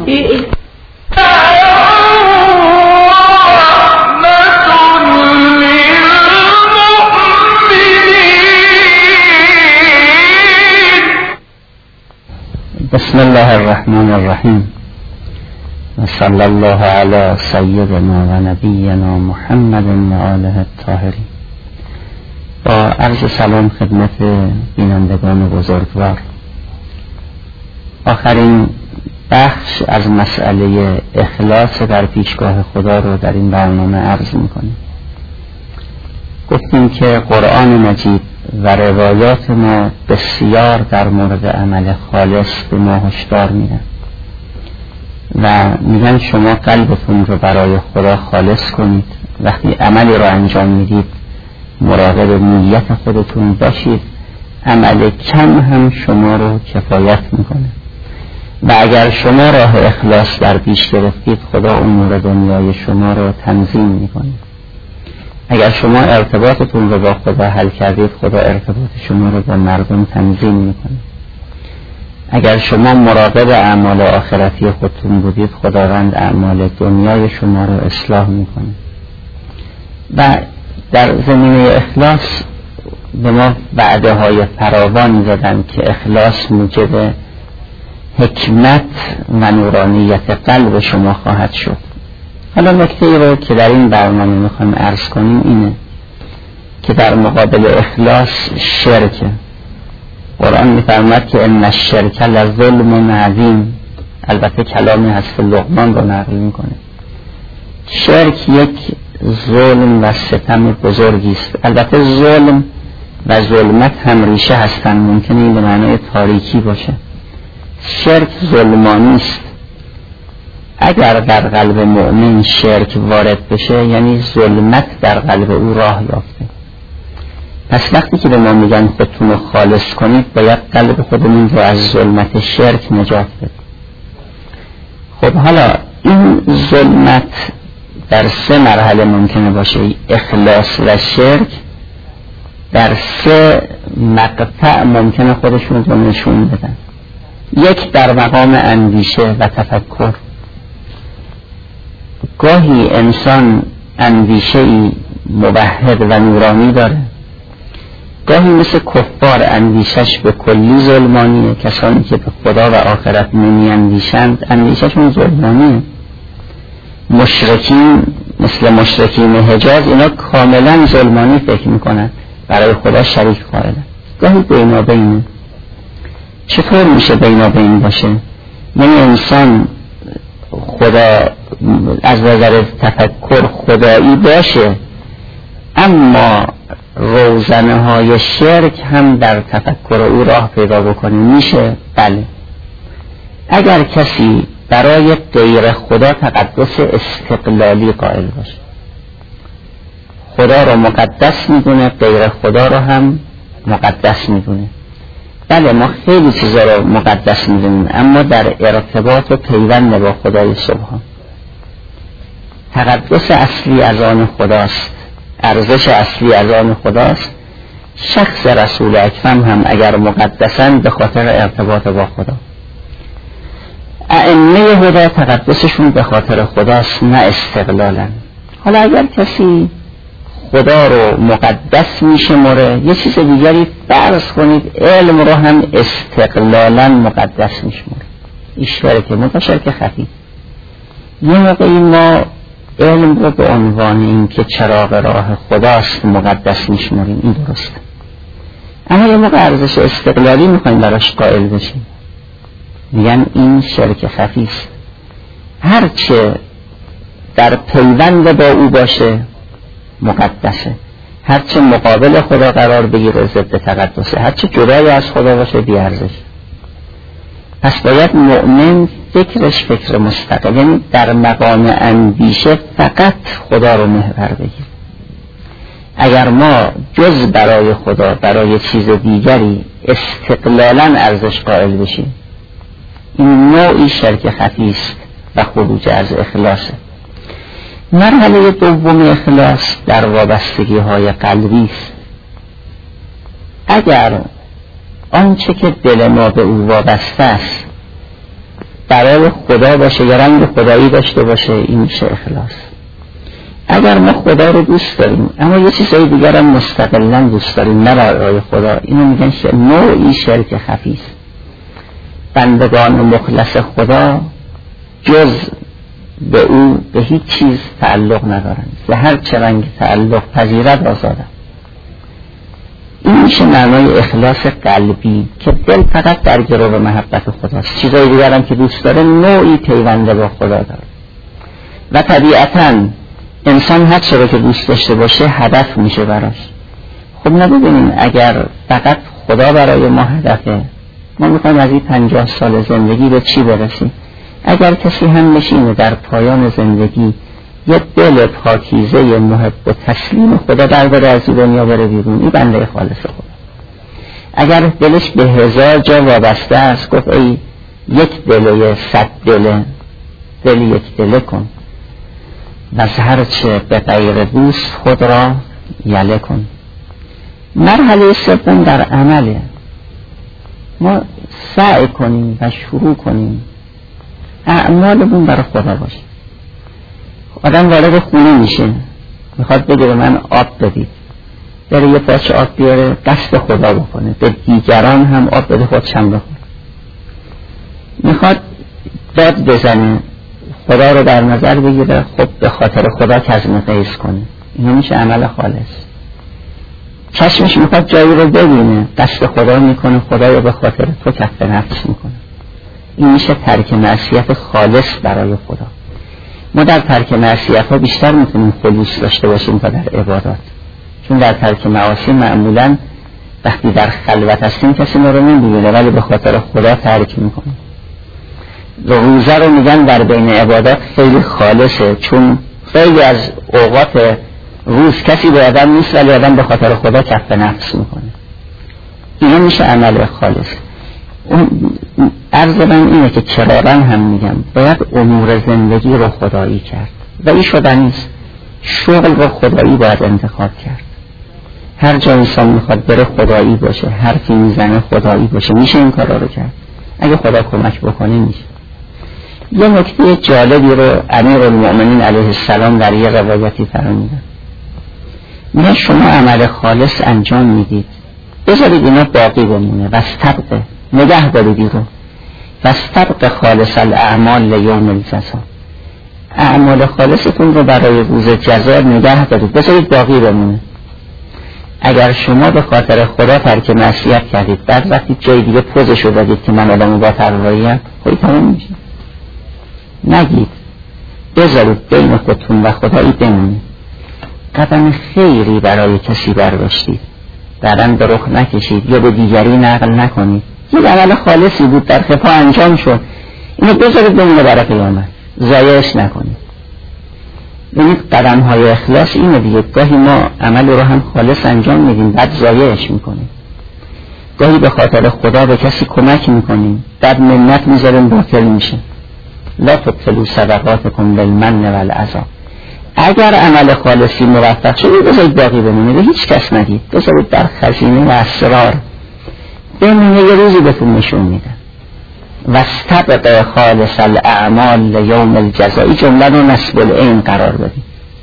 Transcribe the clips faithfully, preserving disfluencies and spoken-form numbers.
بسم الله الرحمن الرحیم و صلی الله علی سیدنا و نبینا محمد و آله الطاهرین. با عرض سلام خدمت بینندگان بزرگوار، آخرین بخش از مسئله اخلاص در پیشگاه خدا رو در این برنامه عرض میکنیم. گفتیم که قرآن مجید و روایات ما بسیار در مورد عمل خالص به ما هشدار میدن و میگن شما قلبتون رو برای خدا خالص کنید. وقتی عملی رو انجام میدید مراقب نیت خودتون باشید. عمل کم هم شما رو کفایت میکنه و اگر شما راه اخلاص در پیش گرفتید خدا امور دنیای شما رو تنظیم میکنه. اگر شما ارتباطتون رو با خدا حل کردید خدا ارتباط شما رو با مردم تنظیم میکنه. اگر شما مراقب اعمال آخرتی خودتون بودید خداوند اعمال دنیای شما رو اصلاح میکنه. و در زمینه اخلاص به ما وعده های فراوان زدن که اخلاص موجب حکمت و نورانیت قلب شما خواهد شد. حالا نکته ای رو که در این برنامه میخوایم عرض کنیم اینه که در مقابل اخلاص شرکه. قرآن میفرماید که ان الشرک لظلم عظیم. البته کلامی حضرت لقمان رو نقل میکنه. شرک یک ظلم و ستم بزرگی است. البته ظلم و ظلمت هم ریشه هستن، ممکنه این به معنای تاریکی باشه. شرک ظلمانی است. اگر در قلب مؤمن شرک وارد بشه یعنی ظلمت در قلب او راه یافته. پس وقتی که به ما میگن خودتون رو خالص کنید باید قلب خودمون رو از ظلمت شرک نجات بده. خب حالا این ظلمت در سه مرحله ممکنه باشه. اخلاص و شرک در سه مقطع ممکنه خودشون رو نشون بدن. یک در مقام اندیشه و تفکر. گاهی انسان اندیشه‌ای موحد و نورانی داره، گاهی مثل کفار اندیشش به کلی ظلمانیه. کسانی که به خدا و آخرت نمی اندیشند اندیششون ظلمانیه. مشرکین مثل مشرکین حجاز اینا کاملا ظلمانی فکر میکنن، برای خدا شریک قائلن. گاهی بینابینه. چطور میشه بینابین باشه؟ یعنی انسان خدا از نظر تفکر خدایی باشه اما روزنه های شرک هم در تفکر او راه پیدا بکنه. میشه؟ بله. اگر کسی برای غیر خدا تقدس استقلالی قائل باشه، خدا رو مقدس میدونه غیر خدا رو هم مقدس میدونه. بله ما خیلی چیزا رو مقدس میدونیم اما در ارتباط و پیوند با خدای سبحان. تقدس اصلی از آن خداست، ارزش اصلی از آن خداست. شخص رسول اکرم هم اگر مقدسن به خاطر ارتباط با خدا. ائمه هدا تقدسشون به خاطر خداست نه استقلالن. حالا اگر کسی خدا رو مقدس میشمره یه چیز دیگری فرض کنید علم رو هم استقلالا مقدس میشمره. این شرک متشرک خفی. یه موقعی ما علم رو به عنوان این که چراغ راه خداست مقدس میشمریم، این درسته. اما یه موقع ارزش استقلالی میخوایم براش قائل بشیم میگن این شرک خفی است. هرچه در پیوند با او باشه مقدسه، هرچه مقابل خدا قرار بگیره ضد تقدسه، هرچه جدای از خدا باشه بی ارزش. پس باید مؤمن فکرش فکر مستقل، یعنی در مقام اندیشه فقط خدا رو محور بگیر. اگر ما جز برای خدا برای چیز دیگری استقلالا ارزش قائل بشیم این نوعی شرک خفی است و خروج از اخلاصه. مرحله دوم اخلاص در وابستگی های قلبی است. اگر آنچه که دل ما به او وابسته است برای خدا باشه یا رنگ خدایی داشته باشه، این میشه اخلاص. اگر ما خدا رو دوست داریم اما یه چیزای دیگر هم مستقلاً دوست داریم نه برای خدا، اینو میگن نوعی شرک خفی است. بندگان مخلص خدا جز به او به هیچ چیز تعلق ندارند، به هر چه رنگ تعلق پذیرد آزادند. این میشه معنای اخلاص قلبی که دل فقط در گرو محبت خداست، چیزای دیگر هم که دوست داره نوعی پیونده با خدا داره. و طبیعتاً انسان هر چه رو که دوست داشته باشه هدف میشه براش. خب نبینیم اگر فقط خدا برای ما هدفه، ما میخوایم از این پنجاه سال زندگی به چی برسیم؟ اگر کسی هم نشینه در پایان زندگی یه دل پاکیزه محب و تسلیم خدا برداره از این دنیا بره بیرون، این بنده خالص خدا. اگر دلش به هزار جا وابسته است، گفت ای یک دله صد دله، دل یک دله کن و هر چه به غیر دوست خود را یله کن. مرحله سوم در عمله. ما سعی کنیم و شروع کنیم اعمالمون برای خدا باشه. آدم وارد خونه میشه، میخواد بگه به من آب بدید، بره یه پاچه آب بیاره دست خدا بکنه، به دیگران هم آب بده خودشم بخوره. میخواد داد بزنه، خدا رو در نظر بگیره، خب به خاطر خدا کظم قیس کنه، اینو میشه عمل خالص. چشمش میخواد جایی رو ببینه، دست خدا میکنه، خدا رو به خاطر تو کف نفس میکنه، این میشه ترک معصیت خالص برای خدا. ما در ترک معصیت ها بیشتر میتونیم خلوص داشته باشیم تا در عبادات، چون در ترک معاصی معمولا وقتی در خلوت هستیم کسی ما رو نمیبینه ولی به خاطر خدا ترک میکنه. روزه رو میگن در بین عبادات خیلی خالصه، چون خیلی از اوقات روز کسی به آدم نیست ولی آدم به خاطر خدا کف نفس میکنه، اینو میشه عمل خالص. عرض من اینه که کرارن هم میگم باید امور زندگی رو خدایی کرد و این شدن نیست. شغل رو خدایی باید انتخاب کرد. هر جا انسان میخواد بره خدایی باشه، حرفی میزنه خدایی باشه، میشه این کارا رو کرد اگه خدا کمک بکنه میشه. یه نکته جالبی رو امیرالمؤمنین علیه السلام در یه روایتی فرمودن، میگه شما عمل خالص انجام میدید، بذارید اینا باقی بمونه و استبقه، نگه دارید رو و استبقه خالص الاعمال لیوم الجزا، اعمال خالصتون رو برای روز جزا نگه دارید، بذارید باقی بمونه. اگر شما به خاطر خدا ترک معصیت کردید، بعد وقتی جای دیگه پوزشو دادید که من آدم با پرواییم، خیلی تمام میشه. نگید، بذارید بین خودتون و خدایی بمونه. قدم خیری برای کسی برداشتید، بعداً به رخ نکشید یا به دیگری نقل نکنید، یه عمل خالصی بود در خفا انجام شد، اینو بذارید بمونه برای قیامت، ضایعش نکنید. ببینید قدم های اخلاص اینه دیگه، گاهی ما عمل رو هم خالص انجام میدیم بعد ضایعش میکنیم، گاهی به خاطر خدا به کسی کمک میکنیم بعد منت میذاریم باطل میشه. لا تبطلوا صدقاتکم بالمن والعذا. اگر عمل خالصی موفق شد بذارید باقی بمونه، به هیچ کس ندید، بذارید در خزینه و اسرار بمونه، یه روزی بهتون نشون میدن. واستبق خالص الاعمال لیوم الجزا، این جمله رو نصب العین قرار بدید.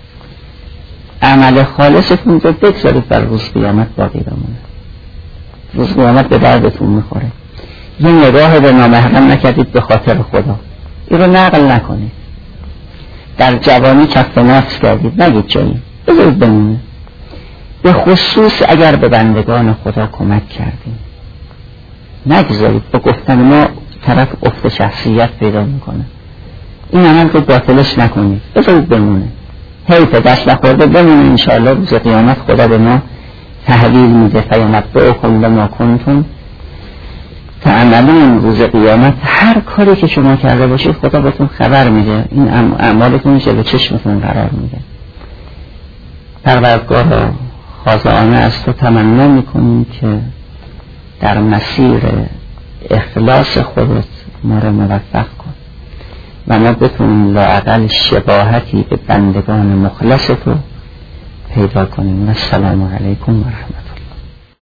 عمل خالصتون رو بگذارید بر روز قیامت باقی بمونه، روز قیامت به دردتون میخوره. یه نگاه به نامحرم نکردید به خاطر خدا، این رو نقل نکنید. در جوانی کف نفس کردید، نگید جایی، بذارید بمونه. به خصوص اگر به بندگان خدا کمک کردید، نگذارید به گفتن ما طرف افت شخصیت پیدا میکنه، این عمل رو باطلش نکنید، بذارید بمونه. حیف دست نخورده بمونه، انشاءالله روز قیامت خدا به ما تحویل میده. فینبئکم بما کنتم تعملون، روز قیامت هر کاری که شما کرده باشید خدا بهتون خبر میده، این اعمالتون جلوی چشمتون قرار میده. پروردگارا خاضعانه از تو تمنا میکنیم که در مسیر اخلاص خودت ما رو موفق کن و ما بتونیم لااقل شباهتی به بندگان مخلص تو پیدا کنیم. السلام علیکم و رحمت